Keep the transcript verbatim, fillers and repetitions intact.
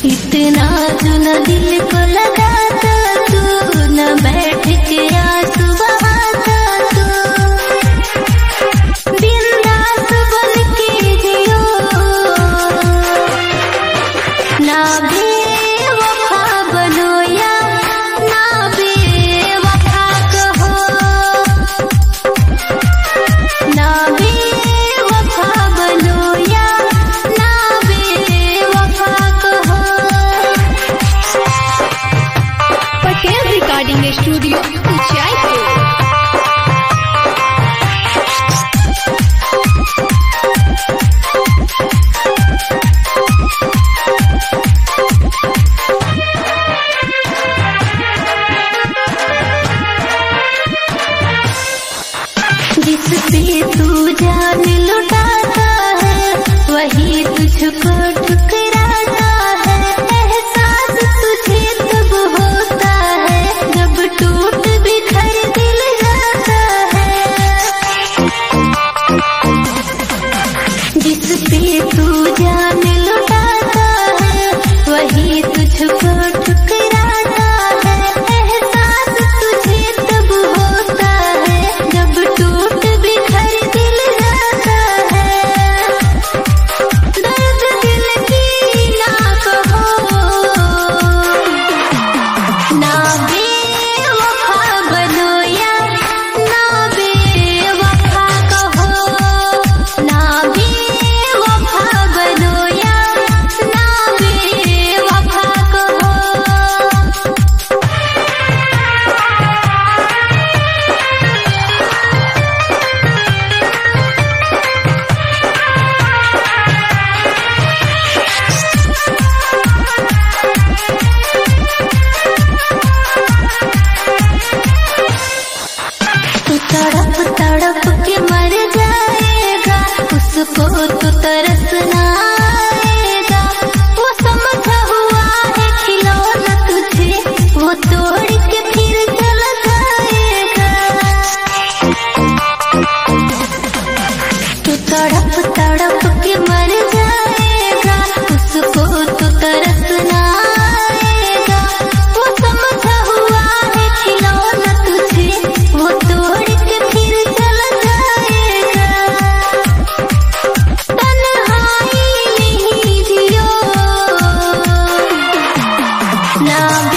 इतना जो न दिल को लगाता तू, न बैठ के आंसू बहाता तू, बिंदास बन के जियो, ना बेवफा बनो या ना बेवफा कहो, ना बेवफा बनो या ना बेवफा कहो। Patel recording studio Jaipur. जिस पे तू जान लुटाता है वही तुझको ठुकराता है, एहसास तुझे तब होता है जब टूट बिखर दिल जाता है। जिस पे तू जान लुटाता है वही तुझको ठुकराता है, एहसास तुझे तब होता है जब टूट बिखर दिल जाता है। दर्द दिल की ना कहो, ना बेवफा बनो या ना बेवफा कहो, ना बेवफा बनो या ना बेवफा कहो। तू तड़प तड़प के मर जाएगा, उसको तो तरस ना आएगा, वो समझा हुआ है खिलौना तुझे, वो तोड़ के फिर चला जाएगा। तू तड़प तड़प के मर जाएगा, उसको तो तरस ना आएगा, वो समझा हुआ है खिलौना तुझे, वो तोड़ के फिर चला जाएगा। तन्हाई नहीं जियो, ना